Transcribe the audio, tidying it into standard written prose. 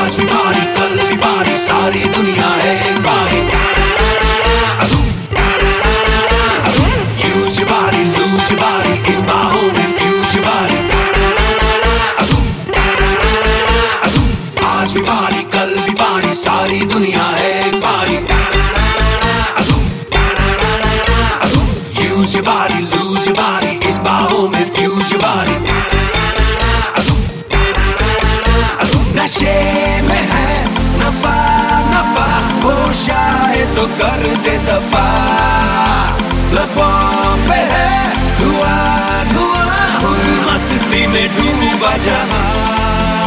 आज भी बारी कल भी बारी, सारी दुनिया है एक बारी। Use your body, lose your body, इन बाहों में fuse your body। आज भी बारी कल भी बारी, सारी दुनिया है एक बारी। Use your body, lose your body, इन बाहों में fuse your body। नशे में है नफा नफा, होश आए तो कर दे दफा। लबों पे है धुआं धुआं, हुल मस्ती में डूबा जहां।